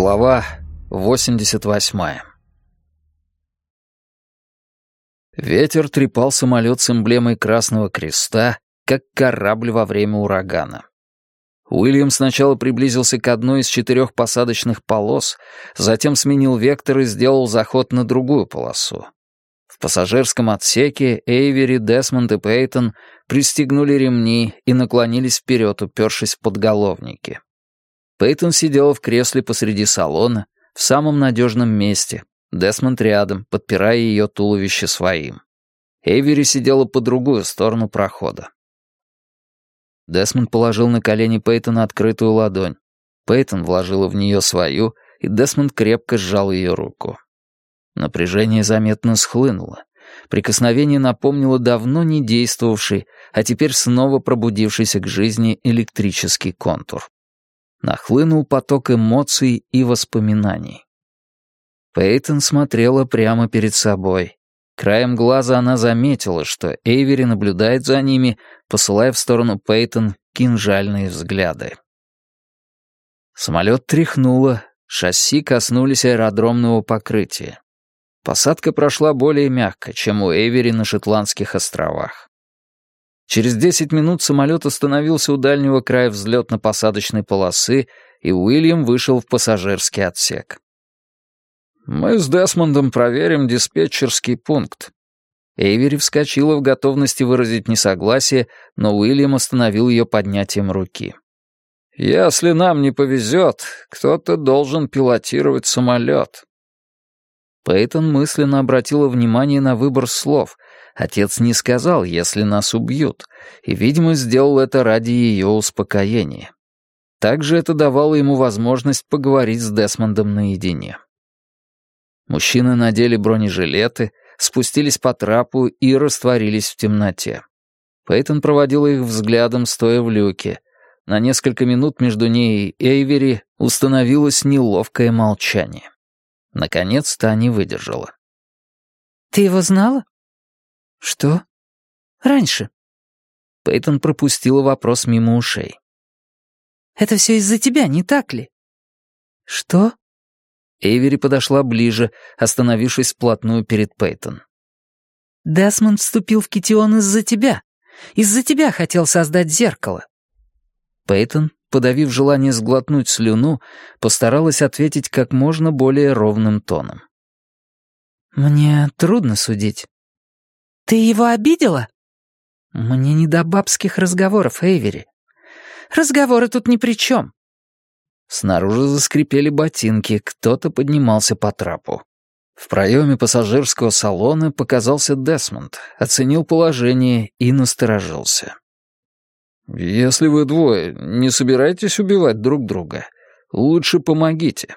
Глава 88. Ветер трепал самолет с эмблемой Красного Креста, как корабль во время урагана. Уильям сначала приблизился к одной из 4 посадочных полос, затем сменил вектор и сделал заход на другую полосу. В пассажирском отсеке Эйвери, Десмонд и Пейтон пристегнули ремни и наклонились вперед, упершись в подголовники. Пейтон сидела в кресле посреди салона, в самом надежном месте, Десмонд рядом, подпирая ее туловище своим. Эйвери сидела по другую сторону прохода. Десмонд положил на колени Пейтона открытую ладонь. Пейтон вложила в нее свою, и Десмонд крепко сжал ее руку. Напряжение заметно схлынуло. Прикосновение напомнило давно не действовавший, а теперь снова пробудившийся к жизни электрический контур. Нахлынул поток эмоций и воспоминаний. Пейтон смотрела прямо перед собой. Краем глаза она заметила, что Эйвери наблюдает за ними, посылая в сторону Пейтон кинжальные взгляды. Самолет тряхнуло, шасси коснулись аэродромного покрытия. Посадка прошла более мягко, чем у Эйвери на Шетландских островах. Через 10 минут самолет остановился у дальнего края взлетно-посадочной полосы, и Уильям вышел в пассажирский отсек. «Мы с Десмондом проверим диспетчерский пункт». Эйвери вскочила в готовности выразить несогласие, но Уильям остановил ее поднятием руки. «Если нам не повезет, кто-то должен пилотировать самолет». Пейтон мысленно обратила внимание на выбор слов. Отец не сказал, если нас убьют, и, видимо, сделал это ради ее успокоения. Также это давало ему возможность поговорить с Десмондом наедине. Мужчины надели бронежилеты, спустились по трапу и растворились в темноте. Пейтон проводила их взглядом, стоя в люке. На несколько минут между ней и Эйвери установилось неловкое молчание. Наконец-то не выдержала. «Ты его знала?» «Что?» «Раньше». Пейтон пропустила вопрос мимо ушей. «Это все из-за тебя, не так ли?» «Что?» Эйвери подошла ближе, остановившись вплотную перед Пейтон. «Десмонд вступил в Китион из-за тебя. Из-за тебя хотел создать зеркало». Пейтон, подавив желание сглотнуть слюну, постаралась ответить как можно более ровным тоном. «Мне трудно судить». «Ты его обидела?» «Мне не до бабских разговоров, Эйвери». «Разговоры тут ни при чем». Снаружи заскрипели ботинки, кто-то поднимался по трапу. В проеме пассажирского салона показался Десмонд, оценил положение и насторожился. «Если вы двое не собираетесь убивать друг друга, лучше помогите».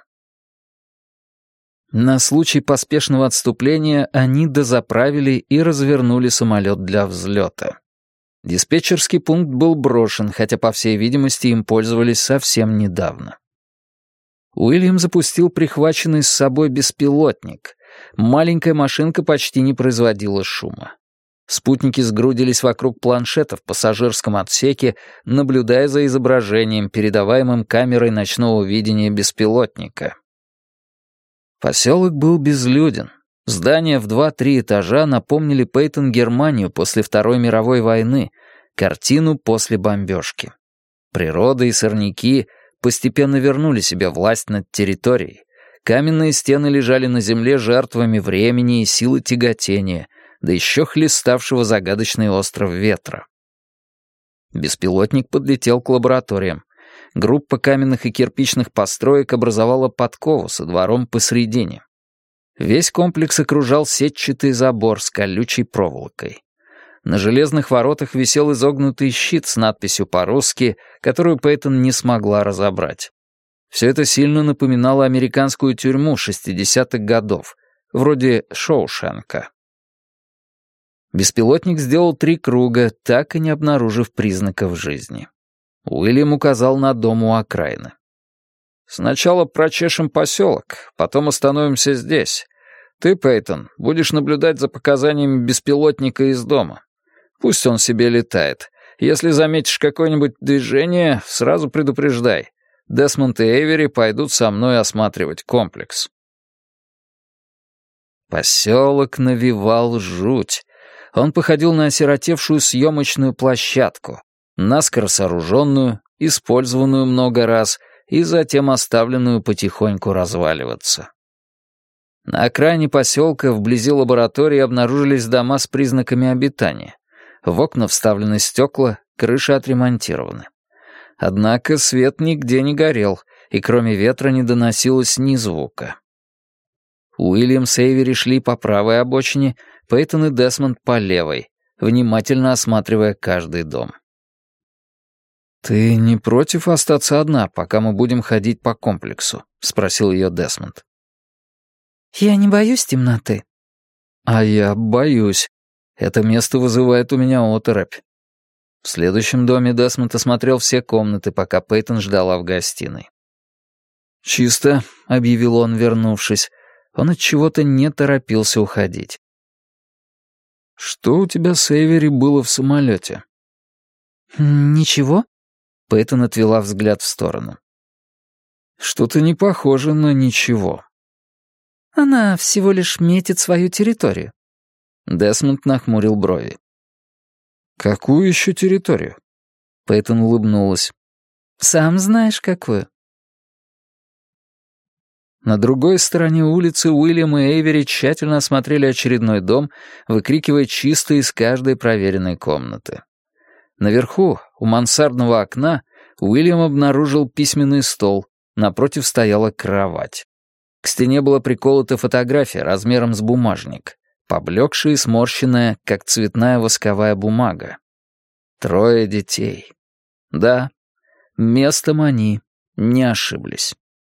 На случай поспешного отступления они дозаправили и развернули самолет для взлета. Диспетчерский пункт был брошен, хотя, по всей видимости, им пользовались совсем недавно. Уильям запустил прихваченный с собой беспилотник. Маленькая машинка почти не производила шума. Спутники сгрудились вокруг планшета в пассажирском отсеке, наблюдая за изображением, передаваемым камерой ночного видения беспилотника. Поселок был безлюден. Здания в 2-3 этажа напомнили Пейтон Германию после Второй мировой войны, картину после бомбежки. Природа и сорняки постепенно вернули себе власть над территорией. Каменные стены лежали на земле жертвами времени и силы тяготения, да еще хлеставшего загадочный остров ветра. Беспилотник подлетел к лабораториям. Группа каменных и кирпичных построек образовала подкову со двором посредине. Весь комплекс окружал сетчатый забор с колючей проволокой. На железных воротах висел изогнутый щит с надписью по-русски, которую Пейтон не смогла разобрать. Все это сильно напоминало американскую тюрьму 60-х годов, вроде Шоушенка. Беспилотник сделал 3 круга, так и не обнаружив признаков жизни. Уильям указал на дом у окраины. «Сначала прочешем поселок, потом остановимся здесь. Ты, Пейтон, будешь наблюдать за показаниями беспилотника из дома. Пусть он себе летает. Если заметишь какое-нибудь движение, сразу предупреждай. Десмонд и Эйвери пойдут со мной осматривать комплекс». Поселок навевал жуть. Он походил на осиротевшую съемочную площадку, наскоро сооруженную, использованную много раз и затем оставленную потихоньку разваливаться. На окраине поселка, вблизи лаборатории, обнаружились дома с признаками обитания. В окна вставлены стекла, крыши отремонтированы. Однако свет нигде не горел, и кроме ветра не доносилось ни звука. Уильям с Эйвери шли по правой обочине, Пейтон и Десмонд по левой, внимательно осматривая каждый дом. «Ты не против остаться одна, пока мы будем ходить по комплексу?» — спросил ее Десмонд. «Я не боюсь темноты». «А я боюсь. Это место вызывает у меня оторопь». В следующем доме Десмонд осмотрел все комнаты, пока Пейтон ждала в гостиной. «Чисто», — объявил он, вернувшись. Он от чего-то не торопился уходить. «Что у тебя с Эйвери было в самолете?» «Ничего?» — Пейтон отвела взгляд в сторону. «Что-то не похоже на ничего». «Она всего лишь метит свою территорию». Десмонд нахмурил брови. «Какую еще территорию?» Пейтон улыбнулась. «Сам знаешь, какую». На другой стороне улицы Уильям и Эйвери тщательно осмотрели очередной дом, выкрикивая чисто из каждой проверенной комнаты. Наверху, у мансардного окна, Уильям обнаружил письменный стол, напротив стояла кровать. К стене была приколота фотография размером с бумажник, поблекшая и сморщенная, как цветная восковая бумага. 3 детей. Да, местом они не ошиблись.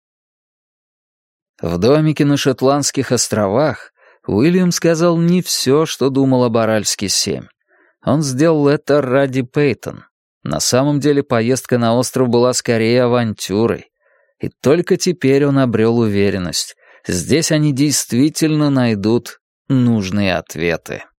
В домике на Шотландских островах Уильям сказал не все, что думал об Аральске-7. Он сделал это ради Пейтон. На самом деле поездка на остров была скорее авантюрой. И только теперь он обрел уверенность. Здесь они действительно найдут нужные ответы.